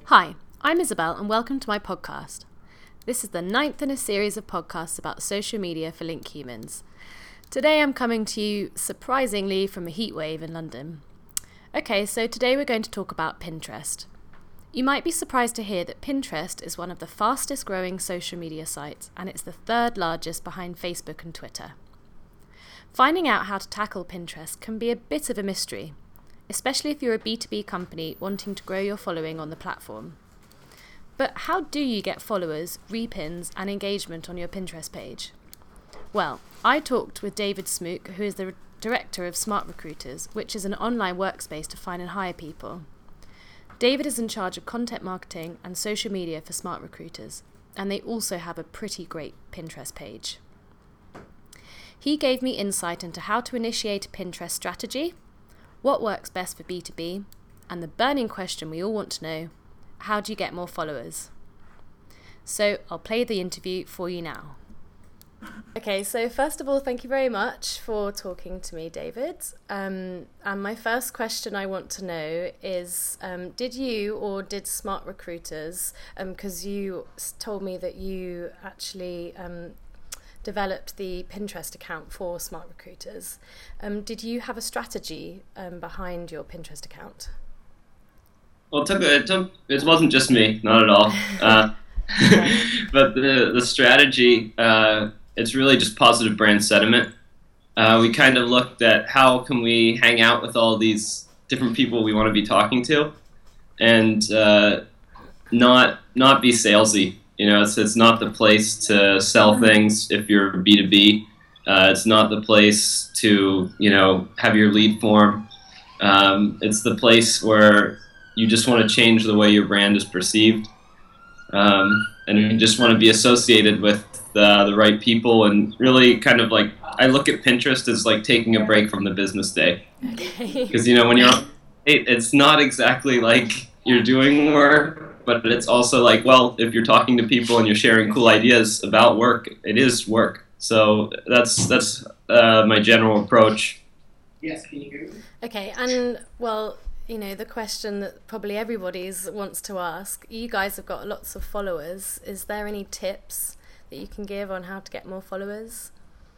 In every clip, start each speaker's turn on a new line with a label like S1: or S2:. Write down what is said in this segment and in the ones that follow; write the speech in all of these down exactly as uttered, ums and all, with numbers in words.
S1: Hi, I'm Isabel and welcome to my podcast. This is the ninth in a series of podcasts about social media for Link Humans. Today I'm coming to you surprisingly from a heatwave in London. Okay, so today we're going to talk about Pinterest. You might be surprised to hear that Pinterest is one of the fastest growing social media sites and it's the third largest behind Facebook and Twitter. Finding out how to tackle Pinterest can be a bit of a mystery, especially if you're a B two B company wanting to grow your following on the platform. But how do you get followers, repins, and engagement on your Pinterest page? Well, I talked with David Smook, who is the director of Smart Recruiters, which is an online workspace to find and hire people. David is in charge of content marketing and social media for Smart Recruiters, and they also have a pretty great Pinterest page. He gave me insight into how to initiate a Pinterest strategy, what works best for B two B, and the burning question we all want to know, how do you get more followers? So I'll play the interview for you now. Okay, so first of all, thank you very much for talking to me, David. Um, and my first question I want to know is, um, did you or did Smart Recruiters, because um, you told me that you actually um, developed the Pinterest account for Smart Recruiters. Um, did you have a strategy um, behind your Pinterest account?
S2: Well, it took, it took, it wasn't just me, not at all. Uh, but the the strategy, uh, it's really just positive brand sentiment. Uh, we kind of looked at how can we hang out with all these different people we want to be talking to, and uh, not not be salesy. You know, it's it's not the place to sell things if you're B two B. Uh, it's not the place to, you know, have your lead form. Um, it's the place where you just want to change the way your brand is perceived. Um, and you just want to be associated with uh, the right people, and really kind of like, I look at Pinterest as like taking a break from the business day.
S1: Okay.
S2: Because, you know, when you're on, it, it's not exactly like you're doing work, but it's also like, well, if you're talking to people and you're sharing cool ideas about work, it is work. So that's that's uh, my general approach.
S3: Yes, can you hear me?
S1: Okay, and well, you know, the question that probably everybody wants to ask, you guys have got lots of followers. Is there any tips that you can give on how to get more followers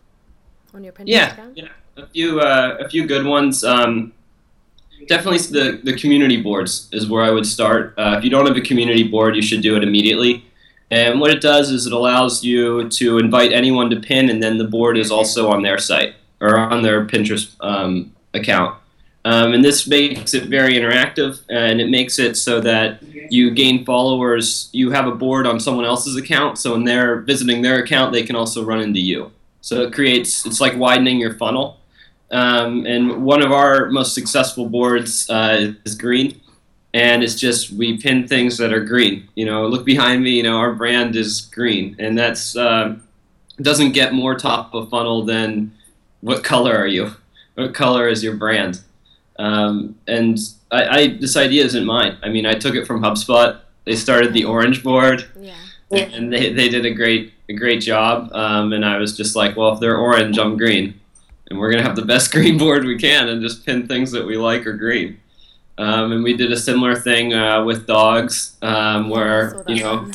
S1: on your Pinterest
S2: yeah,
S1: account?
S2: Yeah, a few uh, a few good ones. Um, Definitely the, the community boards is where I would start. Uh, if you don't have a community board, you should do it immediately. And what it does is it allows you to invite anyone to pin, and then the board is also on their site or on their Pinterest um, account. Um, and this makes it very interactive, and it makes it so that you gain followers. You have a board on someone else's account, so when they're visiting their account, they can also run into you. So it creates, it's like widening your funnel. Um, and one of our most successful boards uh, is green, and it's just we pin things that are green. You know, look behind me. You know, our brand is green, and that's uh, doesn't get more top of funnel than what color are you? What color is your brand? Um, and I, I this idea isn't mine. I mean, I took it from HubSpot. They started the orange board,
S1: Yeah.
S2: and they they did a great a great job. Um, and I was just like, well, if they're orange, I'm green. And we're going to have the best green board we can and just pin things that we like are green. Um, and we did a similar thing uh, with dogs, um, where, you know,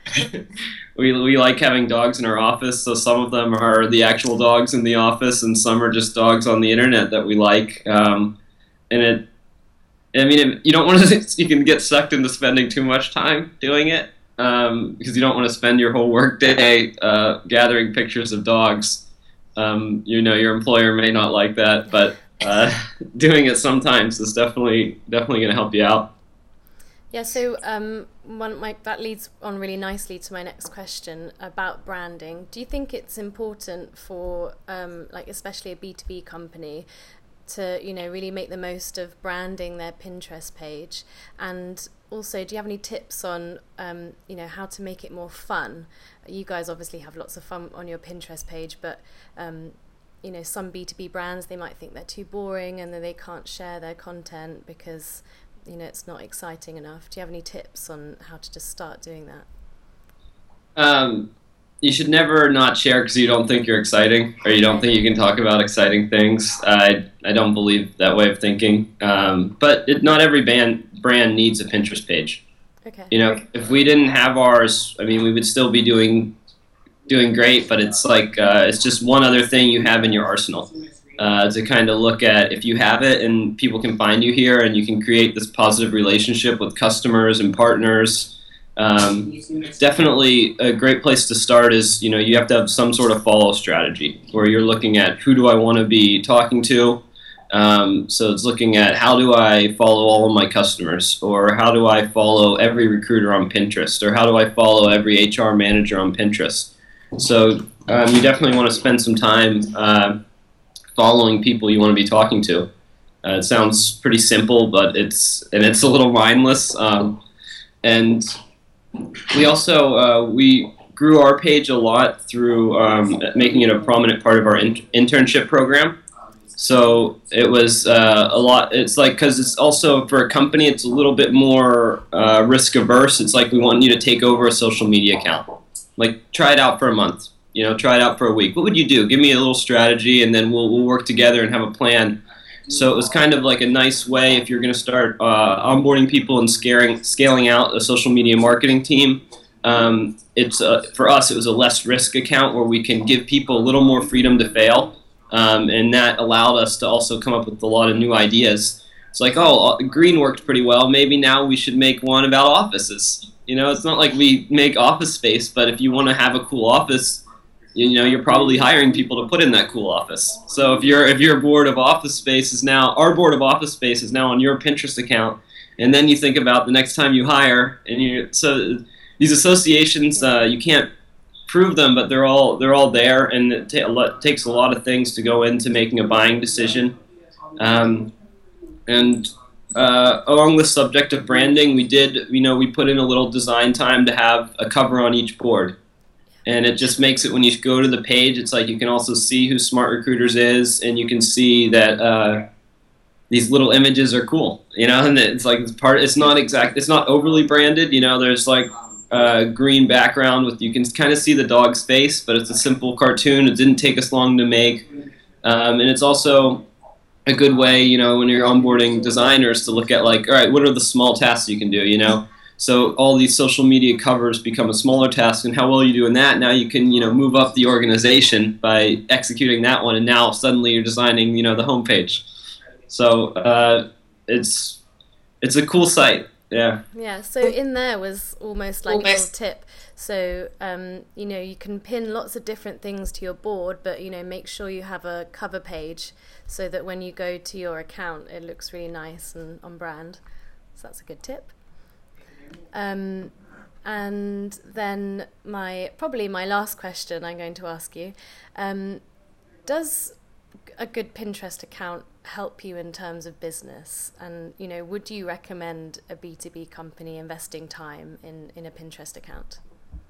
S2: we we like having dogs in our office. So some of them are the actual dogs in the office, and some are just dogs on the internet that we like. Um, and it, I mean, it, you don't want to, you can get sucked into spending too much time doing it, um, because you don't want to spend your whole work day uh, gathering pictures of dogs. Um, you know, your employer may not like that, but uh, doing it sometimes is definitely definitely going to help you out.
S1: Yeah, so um, one, my, that leads on really nicely to my next question about branding. Do you think it's important for, um, like, especially a B two B company, to, you know, really make the most of branding their Pinterest page? And also, do you have any tips on, um, you know, how to make it more fun? You guys obviously have lots of fun on your Pinterest page, but, um, you know, some B two B brands, they might think they're too boring and that they can't share their content because, you know, it's not exciting enough. Do you have any tips on how to just start doing that?
S2: Um, you should never not share because you don't think you're exciting, or you don't think you can talk about exciting things. I I don't believe that way of thinking. Um, but it, not every band, brand needs a Pinterest page.
S1: Okay.
S2: You know, if we didn't have ours, I mean, we would still be doing doing great, but it's like uh, it's just one other thing you have in your arsenal uh, to kind of look at. If you have it and people can find you here and you can create this positive relationship with customers and partners, um, definitely a great place to start is, you know, you have to have some sort of follow strategy where you're looking at who do I want to be talking to. Um, so it's looking at how do I follow all of my customers, or how do I follow every recruiter on Pinterest, or how do I follow every H R manager on Pinterest. So um, you definitely want to spend some time uh, following people you want to be talking to. Uh, it sounds pretty simple, but it's and it's a little mindless. Um, and we also uh, we grew our page a lot through um, making it a prominent part of our in- internship program. So it was uh, a lot. It's like, because it's also for a company, it's a little bit more uh, risk averse. It's like we want you to take over a social media account. Like, try it out for a month. You know, try it out for a week. What would you do? Give me a little strategy, and then we'll we'll work together and have a plan. So it was kind of like a nice way if you're going to start uh, onboarding people and scaling scaling out a social media marketing team. Um, it's uh, for us, it was a less risk account where we can give people a little more freedom to fail. Um, and that allowed us to also come up with a lot of new ideas. It's like, oh, green worked pretty well. Maybe now we should make one about offices. You know, it's not like we make office space, but if you want to have a cool office, you know, you're probably hiring people to put in that cool office. So if your if your board of office space is now, our board of office space is now on your Pinterest account, and then you think about the next time you hire, and you so these associations, uh, you can't prove them, but they're all they're all there, and it ta- a lot, takes a lot of things to go into making a buying decision. Um, and uh, along the subject of branding, we did, you know, we put in a little design time to have a cover on each board, and it just makes it, when you go to the page, it's like you can also see who Smart Recruiters is, and you can see that uh, these little images are cool, you know, and it's like it's part. It's not exact. It's not overly branded, you know. There's like Uh, green background with, you can kind of see the dog's face, but it's a simple cartoon. It didn't take us long to make, um, and it's also a good way, you know, when you're onboarding designers to look at, like, all right, what are the small tasks you can do, you know? So all these social media covers become a smaller task, and how well you do in that, now you can, you know, move up the organization by executing that one, and now suddenly you're designing, you know, the homepage. So uh, it's it's a cool site. Yeah.
S1: Yeah. So in there was almost like almost. a little tip. So um, you know, you can pin lots of different things to your board, but you know, make sure you have a cover page so that when you go to your account, it looks really nice and on brand. So that's a good tip. Um, and then my probably my last question I'm going to ask you: um, does a good Pinterest account help you in terms of business? And you know, would you recommend a B two B company investing time in, in a Pinterest account?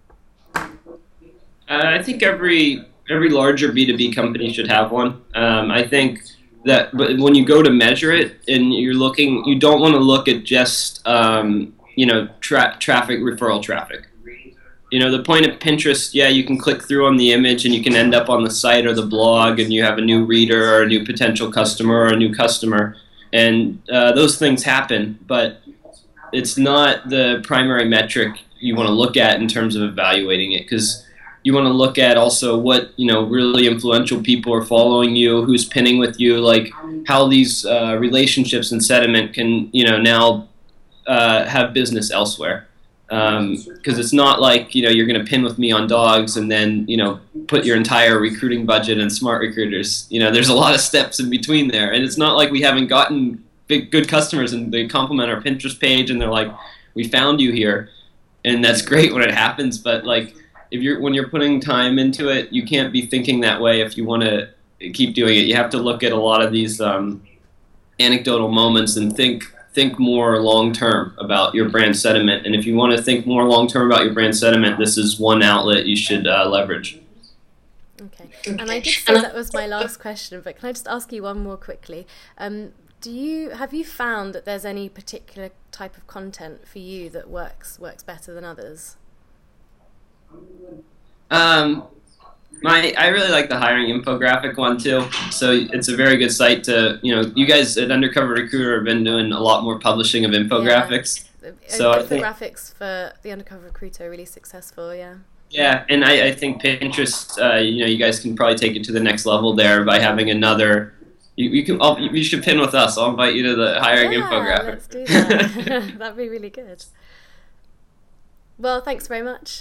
S2: Uh, I think every every larger B two B company should have one. Um, I think that, but when you go to measure it and you're looking, you don't want to look at just um, you know tra- traffic, referral traffic. You know, the point of Pinterest, yeah, you can click through on the image and you can end up on the site or the blog, and you have a new reader or a new potential customer or a new customer, and uh, those things happen, but it's not the primary metric you want to look at in terms of evaluating it, because you want to look at also what, you know, really influential people are following you, who's pinning with you, like how these uh, relationships and sentiment can, you know, now uh, have business elsewhere. Because um, it's not like, you know, you're going to pin with me on dogs and then, you know, put your entire recruiting budget in Smart Recruiters. You know, there's a lot of steps in between there, and it's not like we haven't gotten big good customers and they compliment our Pinterest page and they're like, we found you here, and that's great when it happens. But like, if you're when you're putting time into it, you can't be thinking that way if you want to keep doing it. You have to look at a lot of these um, anecdotal moments and think. think more long-term about your brand sentiment. And if you want to think more long-term about your brand sentiment, this is one outlet you should uh, leverage.
S1: Okay. And I did say that was my last question, but can I just ask you one more quickly? Um, do you have you found that there's any particular type of content for you that works works better than others?
S2: Um, My, I really like the hiring infographic one too. So it's a very good site to, you know, you guys at Undercover Recruiter have been doing a lot more publishing of infographics.
S1: Yeah.
S2: So I think,
S1: infographics for the Undercover Recruiter are really successful, yeah.
S2: yeah, and I, I think Pinterest, uh, you know, you guys can probably take it to the next level there by having another. You, you can. I'll, you should pin with us. I'll invite you to the hiring
S1: yeah,
S2: infographic.
S1: Let's do that. That'd be really good. Well, thanks very much.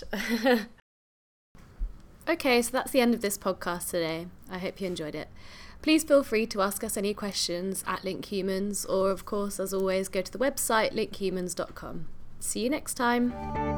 S1: Okay, so that's the end of this podcast today. I hope you enjoyed it. Please feel free to ask us any questions at LinkHumans, or of course, as always, go to the website link humans dot com. See you next time.